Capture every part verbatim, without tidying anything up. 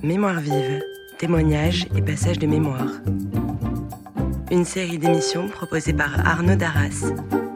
Mémoire vive, témoignages et passages de mémoire. Une série d'émissions proposée par Arnaud Darras.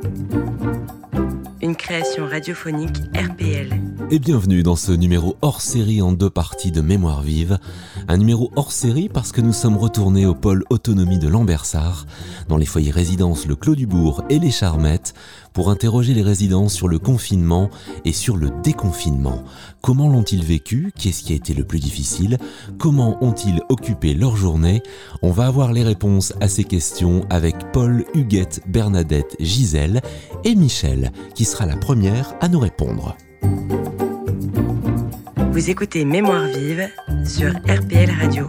Une création radiophonique R P L. Et bienvenue dans ce numéro hors-série en deux parties de Mémoire vive. Un numéro hors-série parce que nous sommes retournés au pôle autonomie de Lambersart, dans les foyers résidences Le Clos du Bourg et les Charmettes, pour interroger les résidents sur le confinement et sur le déconfinement. Comment l'ont-ils vécu ? Qu'est-ce qui a été le plus difficile ? Comment ont-ils occupé leur journée ? On va avoir les réponses à ces questions avec Paul, Huguette, Bernadette, Gisèle et Michel, qui sera la première à nous répondre. Vous écoutez Mémoire vive sur R P L Radio.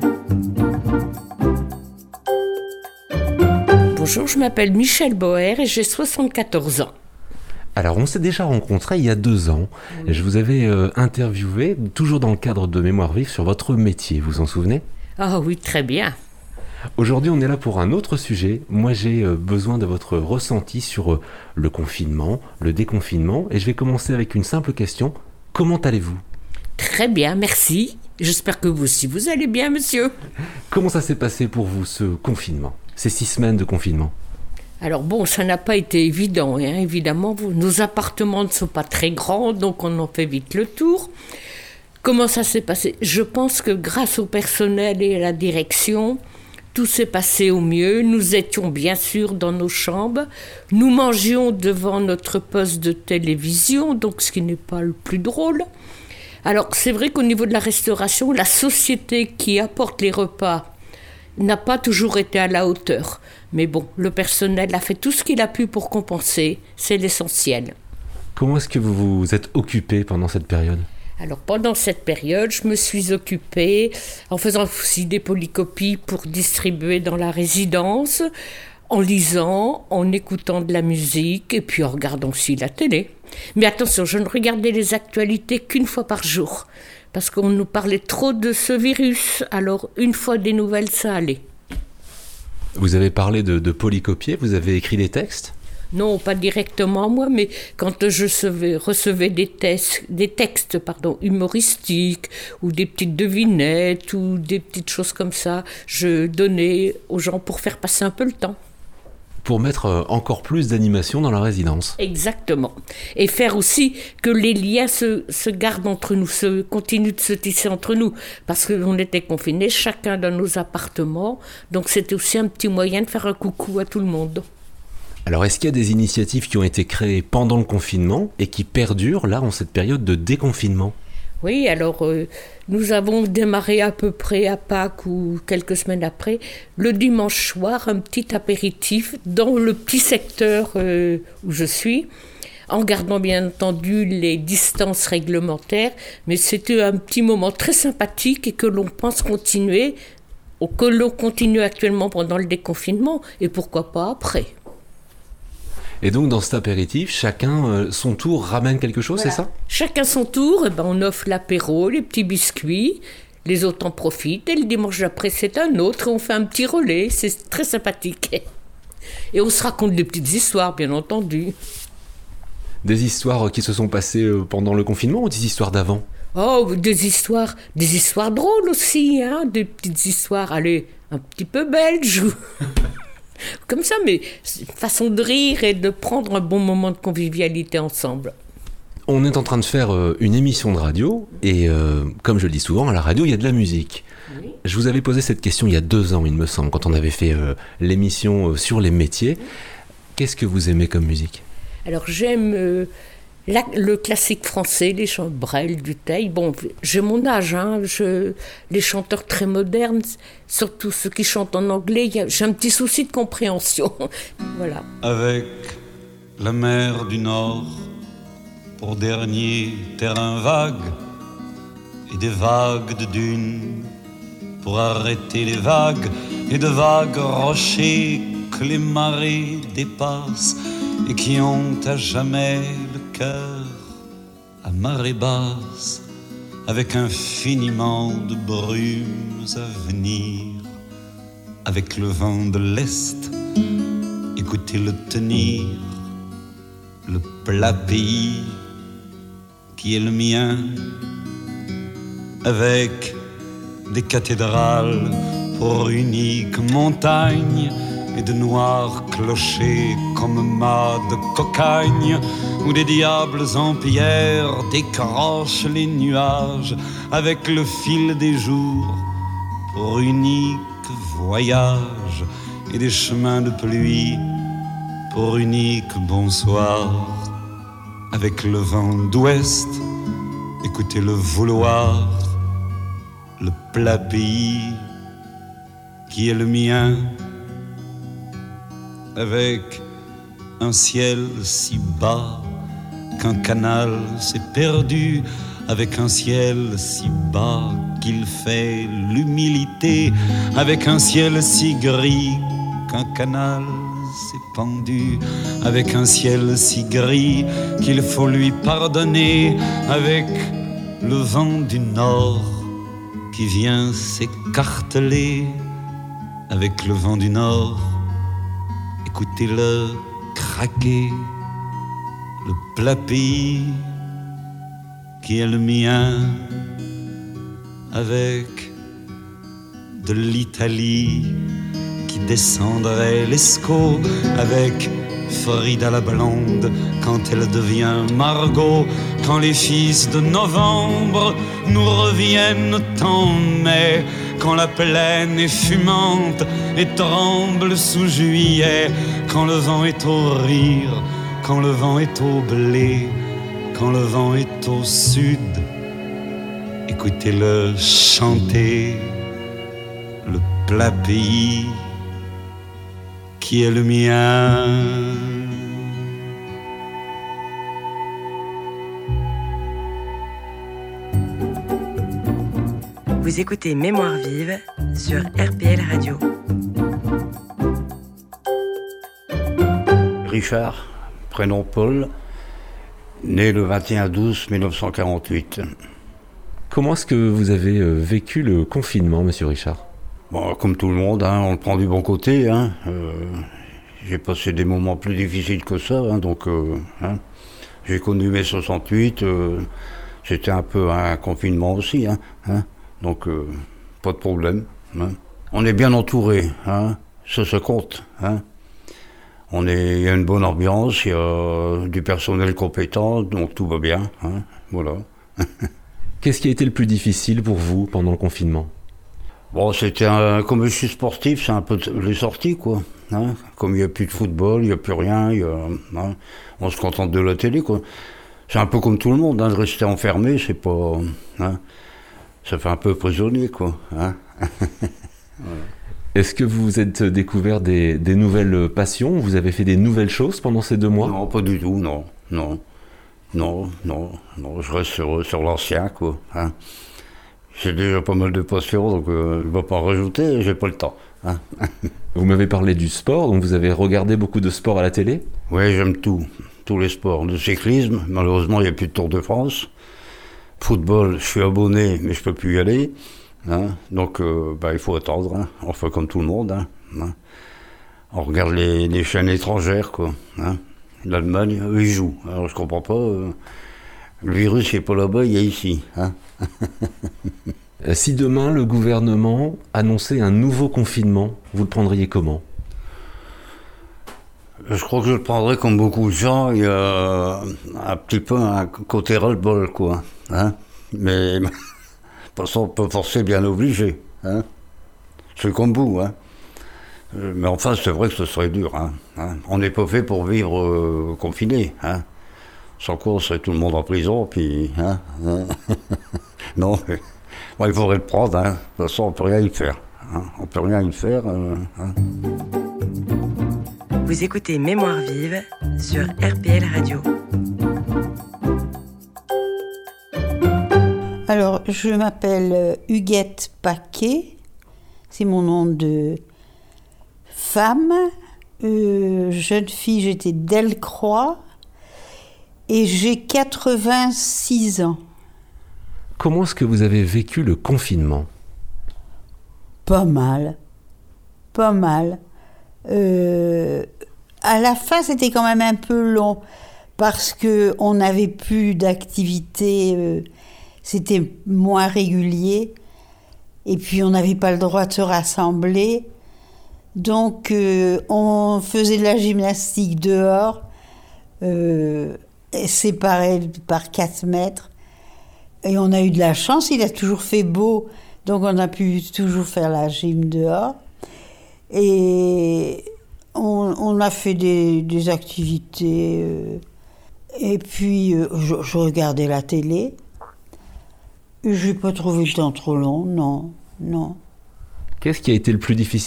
Bonjour, je m'appelle Michel Boer et j'ai soixante-quatorze ans. Alors, on s'est déjà rencontrés il y a deux ans. Oui. Je vous avais euh, interviewé, toujours dans le cadre de Mémoire vive, sur votre métier. Vous vous en souvenez ? Ah oui, très bien. Aujourd'hui, on est là pour un autre sujet. Moi, j'ai euh, besoin de votre ressenti sur euh, le confinement, le déconfinement. Et je vais commencer avec une simple question. Comment allez-vous ? Très bien, merci. J'espère que vous aussi, vous allez bien, monsieur. Comment ça s'est passé pour vous, ce confinement ? Ces six semaines de confinement ? Alors bon, ça n'a pas été évident, hein. Évidemment, vous, nos appartements ne sont pas très grands, donc on en fait vite le tour. Comment ça s'est passé ? Je pense que grâce au personnel et à la direction, tout s'est passé au mieux. Nous étions bien sûr dans nos chambres. Nous mangions devant notre poste de télévision, donc ce qui n'est pas le plus drôle. Alors c'est vrai qu'au niveau de la restauration, la société qui apporte les repas n'a pas toujours été à la hauteur. Mais bon, le personnel a fait tout ce qu'il a pu pour compenser, c'est l'essentiel. Comment est-ce que vous vous êtes occupé pendant cette période ? Alors pendant cette période, je me suis occupée en faisant aussi des polycopies pour distribuer dans la résidence, en lisant, en écoutant de la musique et puis en regardant aussi la télé. Mais attention, je ne regardais les actualités qu'une fois par jour, parce qu'on nous parlait trop de ce virus, alors une fois des nouvelles, ça allait. Vous avez parlé de, de polycopier, vous avez écrit des textes ? Non, pas directement moi, mais quand je recevais, recevais des, tes- des textes pardon, humoristiques ou des petites devinettes ou des petites choses comme ça, je donnais aux gens pour faire passer un peu le temps. Pour mettre encore plus d'animation dans la résidence. Exactement. Et faire aussi que les liens se, se gardent entre nous, se, continuent de se tisser entre nous. Parce qu'on était confinés, chacun dans nos appartements. Donc c'était aussi un petit moyen de faire un coucou à tout le monde. Alors est-ce qu'il y a des initiatives qui ont été créées pendant le confinement et qui perdurent là en cette période de déconfinement ? Oui, alors euh, nous avons démarré à peu près à Pâques ou quelques semaines après, le dimanche soir, un petit apéritif dans le petit secteur euh, où je suis, en gardant bien entendu les distances réglementaires, mais c'était un petit moment très sympathique et que l'on pense continuer, ou que l'on continue actuellement pendant le déconfinement et pourquoi pas après. Et donc, dans cet apéritif, chacun, euh, son tour, ramène quelque chose, Voilà. C'est ça ? Chacun son tour, eh ben, on offre l'apéro, les petits biscuits, les autres en profitent, et le dimanche d'après, c'est un autre, on fait un petit relais, c'est très sympathique. Et on se raconte des petites histoires, bien entendu. Des histoires qui se sont passées pendant le confinement ou des histoires d'avant ? Oh, des histoires, des histoires drôles aussi, hein, des petites histoires, allez, un petit peu belges. Comme ça, mais c'est une façon de rire et de prendre un bon moment de convivialité ensemble. On est en train de faire euh, une émission de radio et euh, comme je le dis souvent, à la radio, il y a de la musique. Oui. Je vous avais posé cette question il y a deux ans, il me semble, quand on avait fait euh, l'émission euh, sur les métiers. Oui. Qu'est-ce que vous aimez comme musique ? Alors j'aime euh, la, le classique français, les chants de Brel, Dutheil. Bon, j'ai mon âge, hein, je, les chanteurs très modernes, surtout ceux qui chantent en anglais, y a, j'ai un petit souci de compréhension. Voilà. Avec la mer du Nord pour dernier terrain vague et des vagues de dunes pour arrêter les vagues et de vagues rochers que les marées dépassent et qui ont à jamais le cœur à marée basse, avec infiniment de brumes à venir, avec le vent de l'Est, écoutez-le tenir, le plat pays qui est le mien, avec des cathédrales pour unique montagne, et de noirs clochers comme mâts de cocagne, où des diables en pierre décrochent les nuages avec le fil des jours pour unique voyage, et des chemins de pluie pour unique bonsoir. Avec le vent d'ouest, écoutez le vouloir, le plat pays qui est le mien, avec un ciel si bas qu'un canal s'est perdu, avec un ciel si bas qu'il fait l'humilité, avec un ciel si gris qu'un canal s'est pendu, avec un ciel si gris qu'il faut lui pardonner, avec le vent du nord qui vient s'écarteler, avec le vent du nord, écoutez-le craquer, le plat pays qui est le mien, avec de l'Italie qui descendrait l'Escaut, avec Frida la blonde quand elle devient Margot, quand les fils de novembre nous reviennent en mai, quand la plaine est fumante et tremble sous juillet, quand le vent est au rire, quand le vent est au blé, quand le vent est au sud, écoutez-le chanter, le plat pays qui est le mien. Vous écoutez Mémoire vive sur R P L Radio. Richard, prénom Paul, né le vingt et un douze mille neuf cent quarante-huit. Comment est-ce que vous avez vécu le confinement, monsieur Richard ? Bon, comme tout le monde, hein, on le prend du bon côté. Hein. Euh, j'ai passé des moments plus difficiles que ça, hein, donc euh, hein. J'ai connu mai soixante-huit, euh, c'était un peu un confinement aussi, hein, hein, donc euh, pas de problème. Hein. On est bien entouré, hein, ça se compte. Hein. On est, il y a une bonne ambiance, il y a du personnel compétent, donc tout va bien. Hein, voilà. Qu'est-ce qui a été le plus difficile pour vous pendant le confinement ? Bon, c'était un, comme je suis sportif, c'est un peu les sorties, quoi. Hein. Comme il n'y a plus de football, il n'y a plus rien, il y a, hein, on se contente de la télé, quoi. C'est un peu comme tout le monde, hein, de rester enfermé, c'est pas... Hein, ça fait un peu prisonnier, quoi. Hein. Voilà. Est-ce que vous vous êtes découvert des, des nouvelles passions ? Vous avez fait des nouvelles choses pendant ces deux mois ? Non, pas du tout, non, non. Non, non, non, je reste sur, sur l'ancien, quoi. Hein. J'ai déjà pas mal de passions, donc euh, je ne vais pas en rajouter, j'ai pas le temps. Hein. Vous m'avez parlé du sport, donc vous avez regardé beaucoup de sport à la télé ? Oui, j'aime tout, tous les sports. Le cyclisme, malheureusement, il n'y a plus de Tour de France. Football, je suis abonné, mais je ne peux plus y aller. Hein. Donc, euh, bah, il faut attendre, hein. On fait comme tout le monde. Hein. Hein. On regarde les, les chaînes étrangères, quoi. Hein. L'Allemagne, eux, ils jouent. Alors, je comprends pas. Euh, le virus, il n'est pas là-bas, il est ici. Hein. Si demain, le gouvernement annonçait un nouveau confinement, vous le prendriez comment ? Je crois que je le prendrais comme beaucoup de gens. Il y a un petit peu un côté ras-le-bol, quoi. Hein. Mais, de toute façon, on peut forcer bien obligé. Hein. C'est comme vous, hein. Mais enfin, c'est vrai que ce serait dur. Hein. Hein. On n'est pas fait pour vivre euh, confiné. Hein. Sans quoi, on serait tout le monde en prison, puis... Hein, hein. Non, mais, bon, il faudrait le prendre. Hein. De toute façon, on ne peut rien y faire. Hein. On ne peut rien y faire. Euh, hein. Vous écoutez Mémoire vive sur R P L Radio. Alors, je m'appelle Huguette Paquet. C'est mon nom de... femme, euh, jeune fille, j'étais Delcroix et j'ai quatre-vingt-six ans. Comment est-ce que vous avez vécu le confinement ? Pas mal, pas mal. Euh, à la fin, c'était quand même un peu long parce qu'on n'avait plus d'activité, euh, c'était moins régulier. Et puis on n'avait pas le droit de se rassembler. Donc euh, on faisait de la gymnastique dehors, euh, séparés par quatre mètres. Et on a eu de la chance, il a toujours fait beau, donc on a pu toujours faire la gym dehors. Et on, on a fait des, des activités. Euh, et puis euh, je, je regardais la télé. Je n'ai pas trouvé le temps trop long, non, non. Qu'est-ce qui a été le plus difficile ?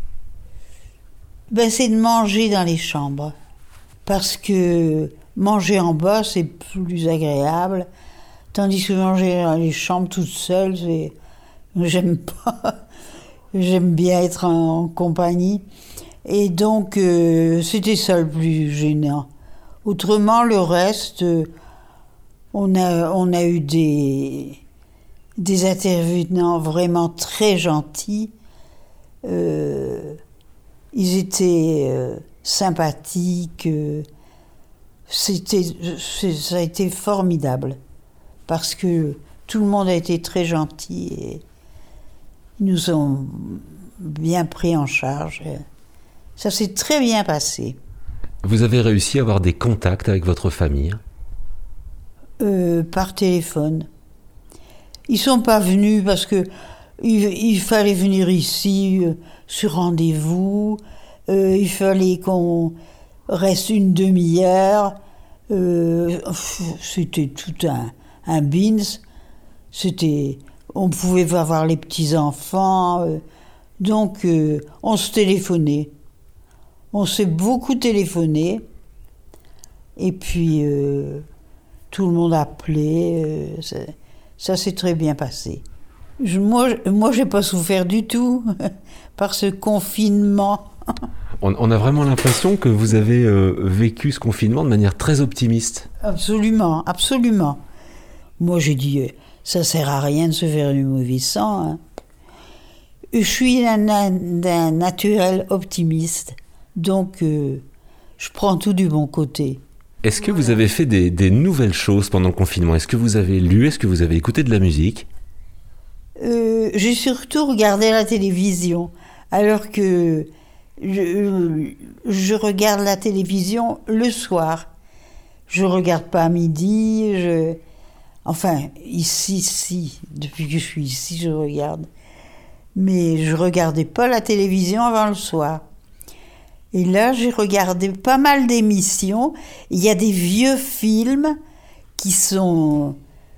Ben, c'est de manger dans les chambres. Parce que manger en bas, c'est plus agréable. Tandis que manger dans les chambres toute seule, c'est... j'aime pas. J'aime bien être en compagnie. Et donc, euh, c'était ça le plus gênant. Autrement, le reste, euh, on, a, on a eu des, des intervenants vraiment très gentils. Euh, Ils étaient euh, sympathiques. Euh, c'était, c'est, ça a été formidable. Parce que tout le monde a été très gentil et ils nous ont bien pris en charge. Ça s'est très bien passé. Vous avez réussi à avoir des contacts avec votre famille ? euh, Par téléphone. Ils ne sont pas venus parce que il, il fallait venir ici euh, sur rendez-vous. Euh, il fallait qu'on reste une demi-heure. Euh, c'était tout un, un beans. C'était, on pouvait pas voir les petits-enfants. Euh, donc, euh, on se téléphonait. On s'est beaucoup téléphoné. Et puis, euh, tout le monde appelait. Euh, ça, ça s'est très bien passé. Je, moi, moi, j'ai pas souffert du tout par ce confinement. On, on a vraiment l'impression que vous avez euh, vécu ce confinement de manière très optimiste. Absolument, absolument. Moi, j'ai dit, euh, ça sert à rien de se faire du mauvais sang. Hein. Je suis d'un, d'un naturel optimiste, donc euh, je prends tout du bon côté. Est-ce que vous avez fait des, des nouvelles choses pendant le confinement ? Est-ce que vous avez lu ? Est-ce que vous avez écouté de la musique ? euh, J'ai surtout regardé la télévision, alors que je, je regarde la télévision le soir. Je regarde pas à midi. Je... Enfin, ici, si, depuis que je suis ici, je regarde. Mais je regardais pas la télévision avant le soir. Et là, j'ai regardé pas mal d'émissions. Il y a des vieux films qui sont...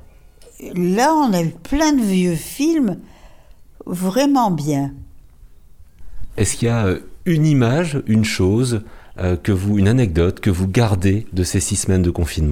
Là, on a eu plein de vieux films vraiment bien. Est-ce qu'il y a une image, une chose, euh, que vous, une anecdote que vous gardez de ces six semaines de confinement ?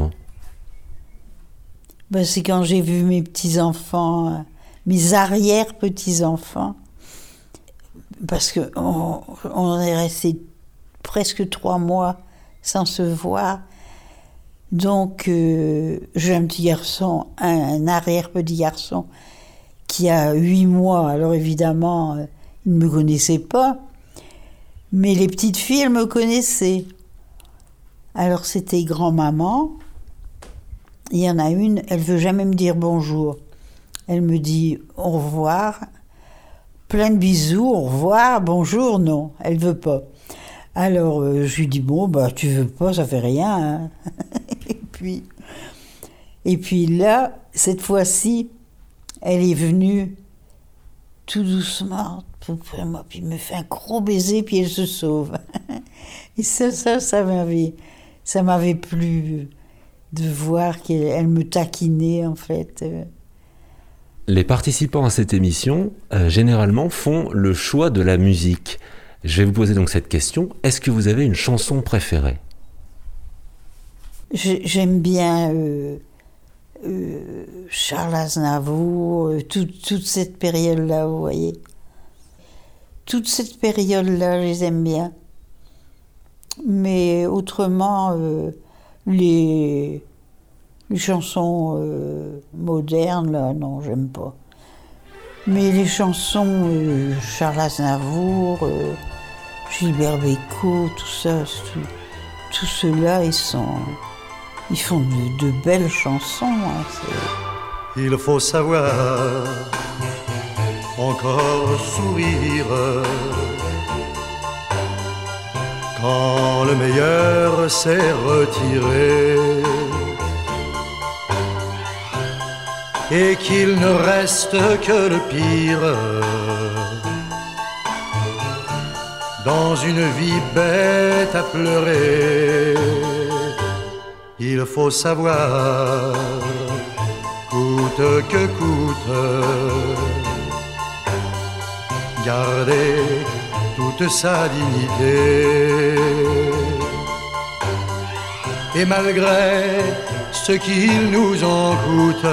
Ben, c'est quand j'ai vu mes petits-enfants, mes arrière-petits-enfants, parce qu'on on est resté presque trois mois sans se voir. Donc, euh, j'ai un petit garçon, un, un arrière-petit garçon, qui a huit mois. Alors évidemment, euh, il ne me connaissait pas, mais les petites filles, elles me connaissaient. Alors c'était grand-maman. Il y en a une, elle ne veut jamais me dire bonjour. Elle me dit au revoir, plein de bisous, au revoir, bonjour, non, elle ne veut pas. Alors euh, je lui dis, bon, bah tu veux pas, ça fait rien. Hein. et, puis, et puis là, cette fois-ci, elle est venue tout doucement, tout près de moi, puis me fait un gros baiser, puis elle se sauve. et ça, ça, ça m'avait, ça m'avait plu de voir qu'elle elle me taquinait, en fait. Les participants à cette émission, euh, généralement, font le choix de la musique. Je vais vous poser donc cette question. Est-ce que vous avez une chanson préférée ? J'aime bien euh, euh, Charles Aznavour, euh, tout, toute cette période-là, vous voyez. Toute cette période-là, je les aime bien. Mais autrement, euh, les, les chansons euh, modernes, là, non, j'aime pas. Mais les chansons, euh, Charles Aznavour, euh, Gilbert Bécaud, tout ça, tout, tout ceux-là, ils sont, ils font de, de belles chansons. Hein, il faut savoir encore sourire. Quand le meilleur s'est retiré et qu'il ne reste que le pire dans une vie bête à pleurer, il faut savoir, coûte que coûte, garder toute sa dignité. Et malgré ce qu'il nous en coûte,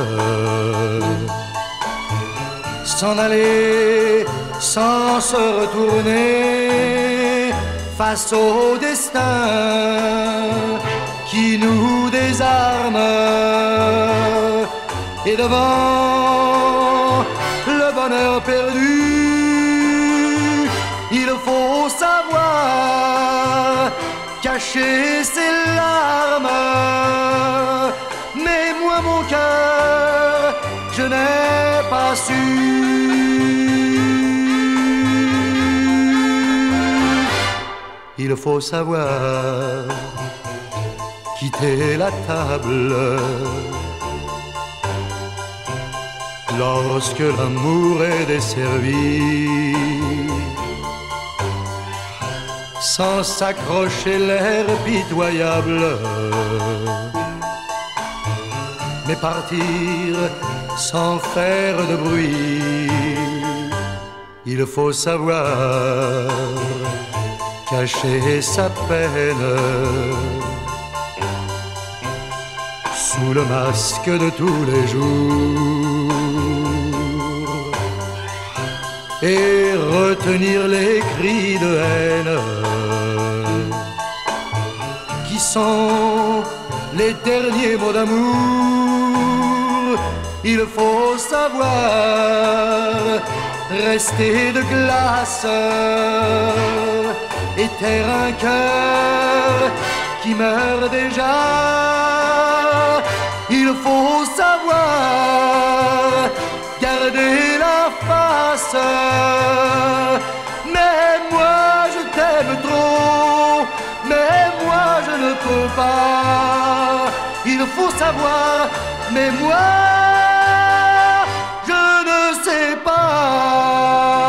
s'en aller sans se retourner face au destin qui nous désarme. Et devant le bonheur perdu, il faut savoir cacher ses larmes. Mais moi, mon cœur, je n'ai pas su. Il faut savoir quitter la table lorsque l'amour est desservi, sans s'accrocher l'air pitoyable, mais partir sans faire de bruit. Il faut savoir cacher sa peine sous le masque de tous les jours et retenir les cris de haine qui sont les derniers mots d'amour. Il faut savoir rester de glace et taire un cœur qui meurt déjà. Il faut savoir garder la face. Mais moi je t'aime trop, mais moi je ne peux pas. Il faut savoir, mais moi je ne sais pas.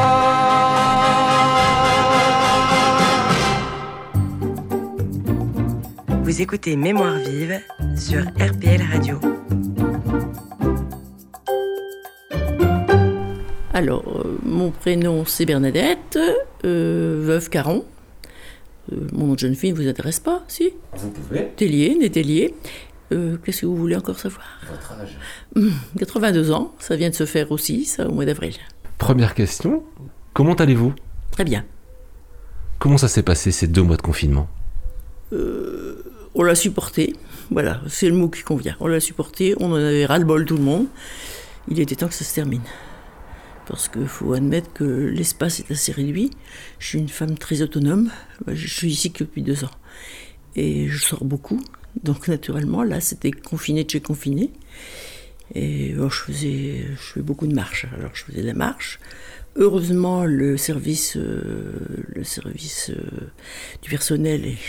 Vous écoutez Mémoire vive sur R P L Radio. Alors, euh, mon prénom c'est Bernadette, euh, veuve Caron. Euh, mon nom de jeune fille ne vous intéresse pas, si ? Vous pouvez. Tellier, né Tellier. Euh, qu'est-ce que vous voulez encore savoir ? Votre âge. Hum, quatre-vingt-deux ans, ça vient de se faire aussi, ça, au mois d'avril. Première question, comment allez-vous ? Très bien. Comment ça s'est passé ces deux mois de confinement ? Euh, on l'a supporté, voilà, c'est le mot qui convient. On l'a supporté, on en avait ras-le-bol tout le monde. Il était temps que ça se termine. Parce qu'il faut admettre que l'espace est assez réduit. Je suis une femme très autonome, je suis ici que depuis deux ans. Et je sors beaucoup, donc naturellement, là, c'était confiné de chez confiné. Et bon, je faisais je fais beaucoup de marches, alors je faisais de la marche. Heureusement, le service, euh, le service euh, du personnel est...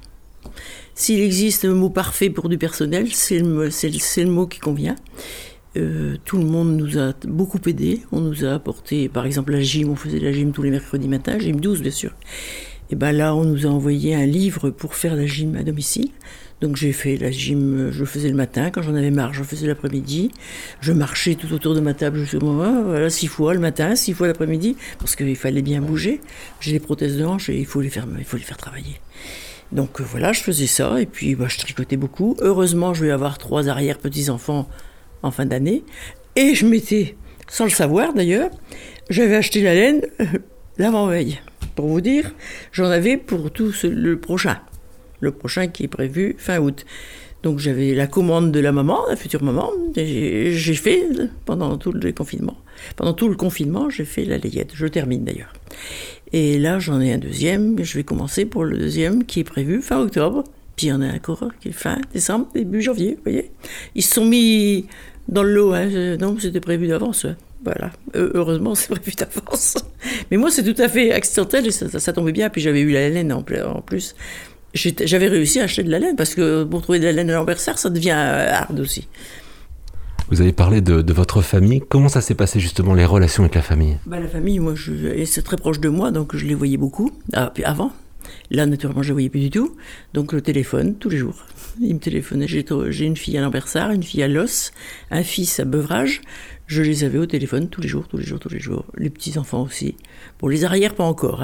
S'il existe un mot parfait pour du personnel, c'est le, c'est le, c'est le mot qui convient. Euh, tout le monde nous a beaucoup aidés. On nous a apporté, par exemple, la gym. On faisait la gym tous les mercredis matins, gym douze, bien sûr. Et ben là, on nous a envoyé un livre pour faire la gym à domicile. Donc j'ai fait la gym, je le faisais le matin. Quand j'en avais marre, je le faisais l'après-midi. Je marchais tout autour de ma table jusqu'au moment, voilà, six fois le matin, six fois l'après-midi, parce qu'il fallait bien bouger. J'ai des prothèses de hanche et il faut les faire, il faut les faire travailler. Donc euh, voilà, je faisais ça, et puis bah, je tricotais beaucoup. Heureusement, je vais avoir trois arrière-petits-enfants en fin d'année. Et je m'étais, sans le savoir d'ailleurs, j'avais acheté la laine euh, l'avant-veille. Pour vous dire, j'en avais pour tout ce, le prochain. Le prochain qui est prévu fin août. Donc j'avais la commande de la maman, la future maman. Et j'ai, j'ai fait, pendant tout le confinement, pendant tout le confinement, j'ai fait la layette. Je termine d'ailleurs. Et là, j'en ai un deuxième. Je vais commencer pour le deuxième qui est prévu fin octobre. Puis il y en a un encore qui est fin décembre, début janvier, vous voyez. Ils se sont mis dans le lot, hein. Non, c'était prévu d'avance. Hein. Voilà. Euh, heureusement, c'est prévu d'avance. Mais moi, c'est tout à fait accidentel et ça, ça, ça tombait bien. Puis j'avais eu la laine en, en plus. J'étais, j'avais réussi à acheter de la laine parce que pour trouver de la laine à Lambersart, ça devient hard aussi. Vous avez parlé de, de votre famille. Comment ça s'est passé justement, les relations avec la famille ? Bah, la famille, moi, je, c'est très proche de moi, donc je les voyais beaucoup. Ah, puis avant. Là, naturellement, je ne les voyais plus du tout. Donc, le téléphone, tous les jours. Ils me téléphonaient. J'ai, j'ai une fille à Lambersart, une fille à Los, un fils à Beuvrages. Je les avais au téléphone tous les jours, tous les jours, tous les jours. Les petits-enfants aussi. Bon, les arrières, pas encore. Hein.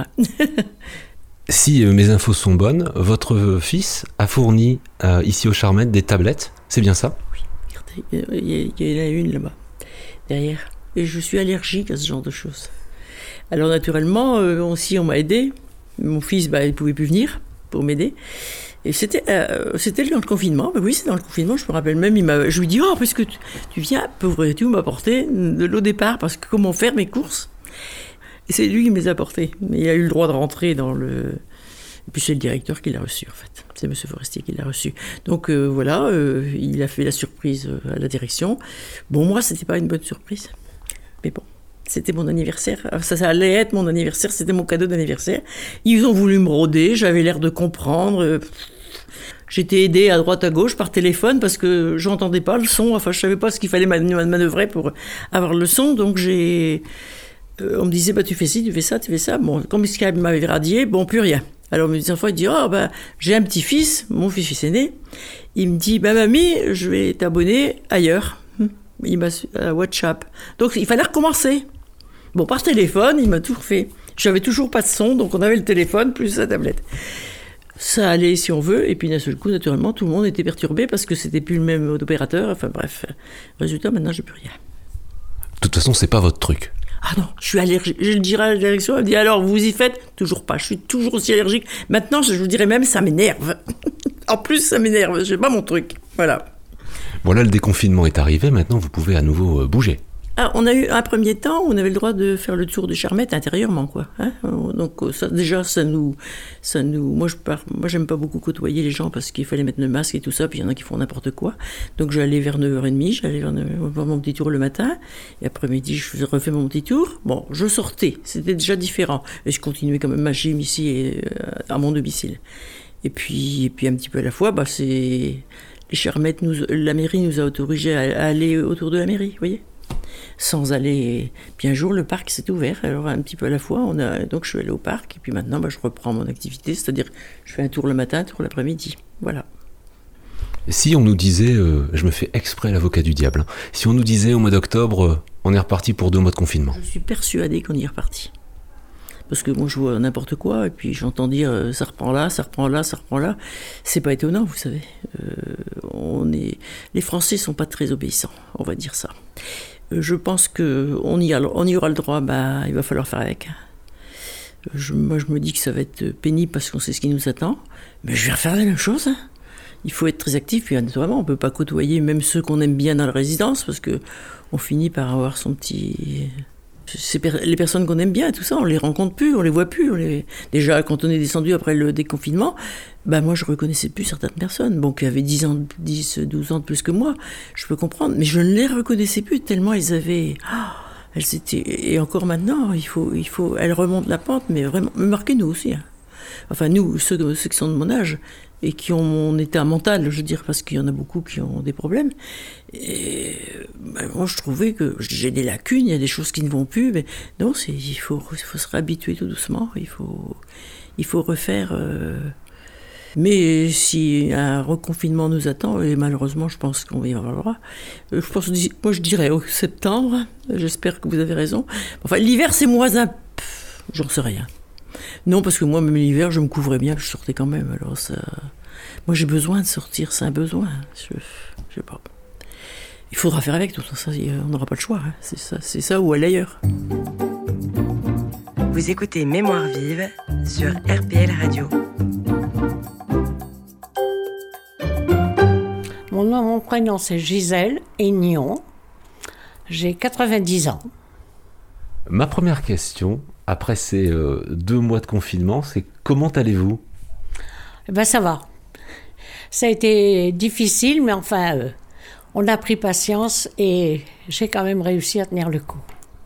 Si euh, mes infos sont bonnes, votre fils a fourni euh, ici au Charmette des tablettes. C'est bien ça ? Oui, regardez, il y, il y en a une là-bas, derrière. Et je suis allergique à ce genre de choses. Alors, naturellement, euh, aussi, on m'a aidé. Mon fils, bah, il ne pouvait plus venir pour m'aider. Et c'était, euh, c'était dans le confinement. Bah oui, c'est dans le confinement. Je me rappelle même, il m'a, je lui dis, oh, puisque tu, tu viens, pourrais-tu m'apporter de l'eau départ, parce que comment faire mes courses ? Et c'est lui qui me les a apportées. Mais il a eu le droit de rentrer dans le... Et puis c'est le directeur qui l'a reçu, en fait. C'est M. Forestier qui l'a reçu. Donc euh, voilà, euh, il a fait la surprise à la direction. Bon, moi, c'était pas une bonne surprise. Mais bon. C'était mon anniversaire, ça, ça allait être mon anniversaire, c'était mon cadeau d'anniversaire. Ils ont voulu me rôder, j'avais l'air de comprendre. J'étais aidée à droite à gauche par téléphone parce que j'entendais pas le son, enfin je savais pas ce qu'il fallait manœuvrer pour avoir le son, donc j'ai... Euh, on me disait, bah tu fais ci, tu fais ça, tu fais ça. Bon, comme Skype m'avait radié, bon, plus rien. Alors mes enfants, ils disent, oh bah j'ai un petit-fils, mon fils aîné, il me dit, bah mamie, je vais t'abonner ailleurs. Il m'a à WhatsApp. Donc il fallait recommencer. Bon, par téléphone, il m'a tout refait. J'avais toujours pas de son, donc on avait le téléphone plus la tablette. Ça allait si on veut, et puis d'un seul coup, naturellement, tout le monde était perturbé parce que c'était plus le même opérateur. Enfin bref, résultat, maintenant, j'ai plus rien. De toute façon, c'est pas votre truc. Ah non, je suis allergique. Je le dirai à la direction, elle me dit alors, vous y faites ? Toujours pas, je suis toujours aussi allergique. Maintenant, je vous dirais même, ça m'énerve. En plus, ça m'énerve, c'est pas mon truc. Voilà. Voilà, le déconfinement est arrivé, maintenant vous pouvez à nouveau euh, bouger. Ah, on a eu un premier temps où on avait le droit de faire le tour de Charmette intérieurement, quoi. Hein, donc ça, déjà, ça nous, ça nous. Moi, je pars. Moi, j'aime pas beaucoup côtoyer les gens parce qu'il fallait mettre le masque et tout ça. Puis il y en a qui font n'importe quoi. Donc j'allais vers neuf heures trente, j'allais vers mon petit tour le matin. Et après-midi, je refais mon petit tour. Bon, je sortais. C'était déjà différent. Et je continuais quand même ma gym ici et, euh, à mon domicile. Et puis, et puis un petit peu à la fois, bah c'est les Charmettes. Nous, la mairie nous a autorisé à, à aller autour de la mairie, vous voyez. Sans aller... Puis un jour, le parc s'est ouvert, alors un petit peu à la fois, on a... donc je suis allée au parc, et puis maintenant, bah, je reprends mon activité, c'est-à-dire je fais un tour le matin, un tour l'après-midi, voilà. Si on nous disait, euh, je me fais exprès l'avocat du diable, hein, si on nous disait au mois d'octobre, euh, on est reparti pour deux mois de confinement. Je suis persuadée qu'on y est reparti. Parce que moi, je vois n'importe quoi, et puis j'entends dire, euh, ça reprend là, ça reprend là, ça reprend là. C'est pas étonnant, vous savez. Euh, on est... Les Français sont pas très obéissants, on va dire ça. Je pense qu'on y, on y aura le droit, bah, il va falloir faire avec. Je, moi, je me dis que ça va être pénible parce qu'on sait ce qui nous attend, mais je vais refaire la même chose. Hein. Il faut être très actif, puis naturellement, on ne peut pas côtoyer même ceux qu'on aime bien dans la résidence, parce qu'on finit par avoir son petit... C'est per... Les personnes qu'on aime bien, tout ça, on les rencontre plus, on les voit plus. On les... Déjà, quand on est descendu après le déconfinement, bah moi, je reconnaissais plus certaines personnes, bon, qui avaient dix ans, dix, douze ans de plus que moi, je peux comprendre, mais je ne les reconnaissais plus tellement elles avaient... Oh, elles étaient... Et encore maintenant, il faut, il faut... elles remontent la pente, mais vraiment, mais marquez-nous aussi. Hein. Enfin, nous, ceux, ceux qui sont de mon âge, et qui ont mon état mental, je veux dire, parce qu'il y en a beaucoup qui ont des problèmes. Et ben, moi, je trouvais que j'ai des lacunes, il y a des choses qui ne vont plus, mais non, c'est, il, faut, il faut se réhabituer tout doucement, il faut, il faut refaire... Euh... Mais si un reconfinement nous attend, et malheureusement, je pense qu'on y aura le droit, je pense, moi, je dirais au septembre, j'espère que vous avez raison. Enfin, l'hiver, c'est moins un... Pff, j'en sais rien. Non, parce que moi, même l'hiver, je me couvrais bien, je sortais quand même. Alors ça... Moi, j'ai besoin de sortir, c'est un besoin. Je, je sais pas. Il faudra faire avec tout ça, on n'aura pas le choix. Hein. C'est ça, c'est ça ou aller ailleurs. Vous écoutez Mémoire vive sur R P L Radio. Mon nom, mon prénom, c'est Gisèle Aignon. J'ai quatre-vingt-dix ans. Ma première question, après ces euh, deux mois de confinement, c'est comment allez-vous ? Eh ben ça va. Ça a été difficile, mais enfin, euh, on a pris patience et j'ai quand même réussi à tenir le coup.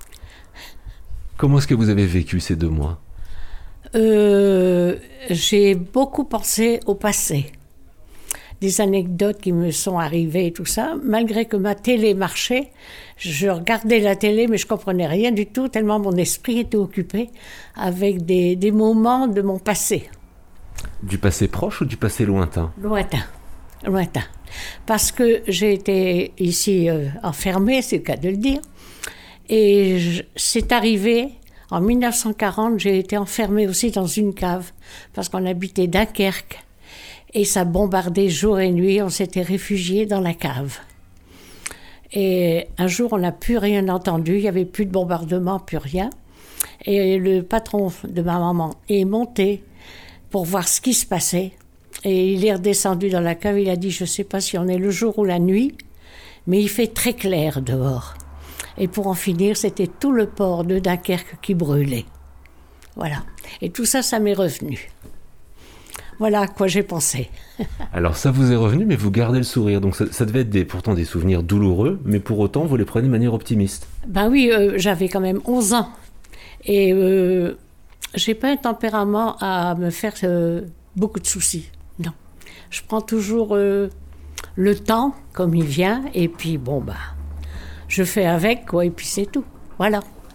Comment est-ce que vous avez vécu ces deux mois ? Euh, j'ai beaucoup pensé au passé. Des anecdotes qui me sont arrivées et tout ça. Malgré que ma télé marchait, je regardais la télé, mais je comprenais rien du tout, tellement mon esprit était occupé avec des, des moments de mon passé. Du passé proche ou du passé lointain ? Lointain, lointain. Parce que j'ai été ici euh, enfermée, c'est le cas de le dire, et je, c'est arrivé... En dix-neuf cent quarante, j'ai été enfermée aussi dans une cave, parce qu'on habitait Dunkerque, et ça bombardait jour et nuit, on s'était réfugiés dans la cave. Et un jour, on n'a plus rien entendu, il n'y avait plus de bombardement, plus rien. Et le patron de ma maman est monté pour voir ce qui se passait, et il est redescendu dans la cave, il a dit « Je ne sais pas si on est le jour ou la nuit, mais il fait très clair dehors ». Et pour en finir, c'était tout le port de Dunkerque qui brûlait. Voilà. Et tout ça, ça m'est revenu. Voilà à quoi j'ai pensé. Alors ça vous est revenu, mais vous gardez le sourire. Donc ça, ça devait être des, pourtant des souvenirs douloureux, mais pour autant, vous les prenez de manière optimiste. Ben oui, euh, j'avais quand même onze ans. Et euh, j'ai pas un tempérament à me faire euh, beaucoup de soucis. Non. Je prends toujours euh, le temps comme il vient, et puis bon, bah... je fais avec, quoi, et puis c'est tout. Voilà.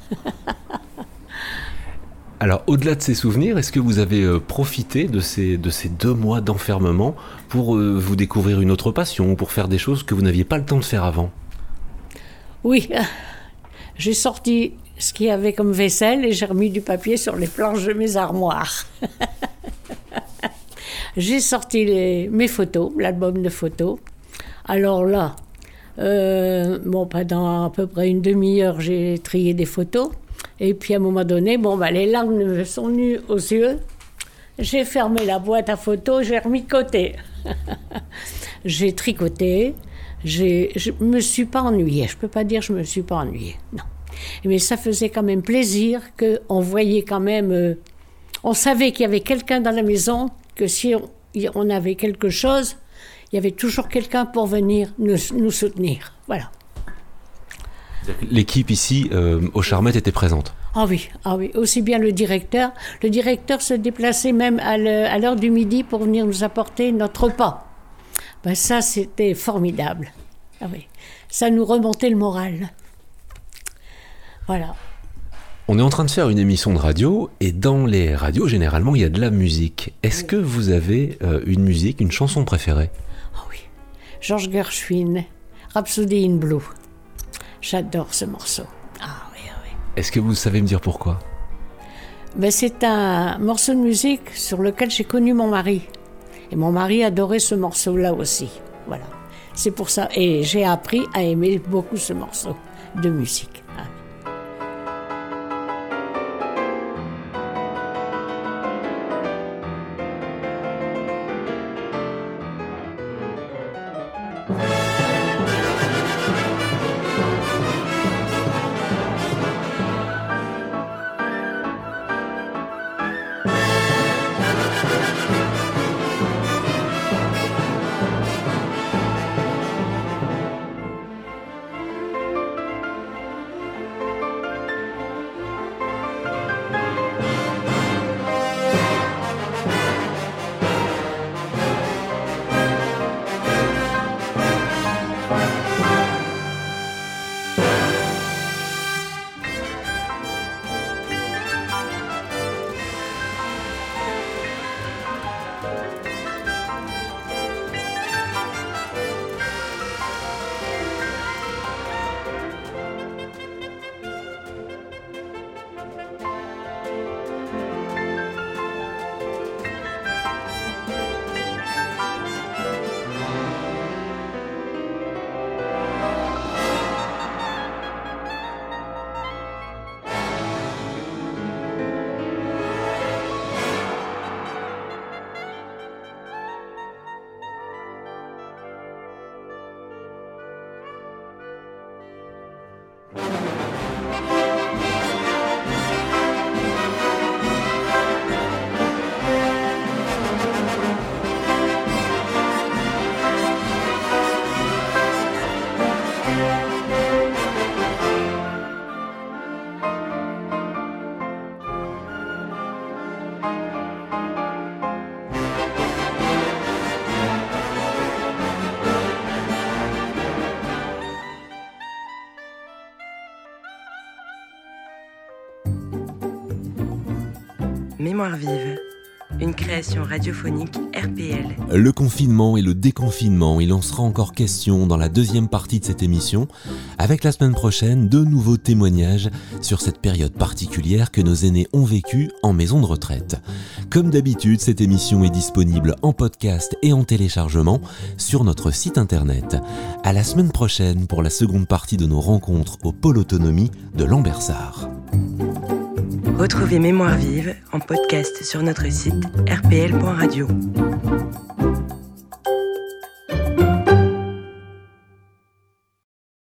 Alors, au-delà de ces souvenirs, est-ce que vous avez euh, profité de ces, de ces deux mois d'enfermement pour euh, vous découvrir une autre passion, pour faire des choses que vous n'aviez pas le temps de faire avant ? Oui. J'ai sorti ce qu'il y avait comme vaisselle et j'ai remis du papier sur les planches de mes armoires. J'ai sorti les, mes photos, l'album de photos. Alors là... Euh, bon, pendant à peu près une demi-heure, j'ai trié des photos. Et puis, à un moment donné, bon, bah, les larmes me sont venues aux yeux. J'ai fermé la boîte à photos, j'ai remis de côté. J'ai tricoté. J'ai, je ne me suis pas ennuyée. Je ne peux pas dire que je ne me suis pas ennuyée. Non. Mais ça faisait quand même plaisir qu'on voyait quand même... Euh, on savait qu'il y avait quelqu'un dans la maison, que si on, on avait quelque chose... il y avait toujours quelqu'un pour venir nous, nous soutenir. Voilà. L'équipe ici, euh, au Charmette, était présente. Ah oui, ah oui, aussi bien le directeur. Le directeur se déplaçait même à, le, à l'heure du midi pour venir nous apporter notre repas. Ben ça, c'était formidable. Ah oui, ça nous remontait le moral. Voilà. On est en train de faire une émission de radio, et dans les radios, généralement, il y a de la musique. Est-ce que vous avez euh, une musique, une chanson préférée ? Georges Gershwin, Rhapsody in Blue. J'adore ce morceau. Ah oui, oui. Est-ce que vous savez me dire pourquoi ? Ben, c'est un morceau de musique sur lequel j'ai connu mon mari. Et mon mari adorait ce morceau-là aussi. Voilà. C'est pour ça. Et j'ai appris à aimer beaucoup ce morceau de musique. Ah. Mémoire vive, une création radiophonique R P L. Le confinement et le déconfinement, il en sera encore question dans la deuxième partie de cette émission, avec la semaine prochaine de nouveaux témoignages sur cette période particulière que nos aînés ont vécue en maison de retraite. Comme d'habitude, cette émission est disponible en podcast et en téléchargement sur notre site internet. À la semaine prochaine pour la seconde partie de nos rencontres au pôle autonomie de Lambersart. Retrouvez Mémoire vive en podcast sur notre site r p l point radio.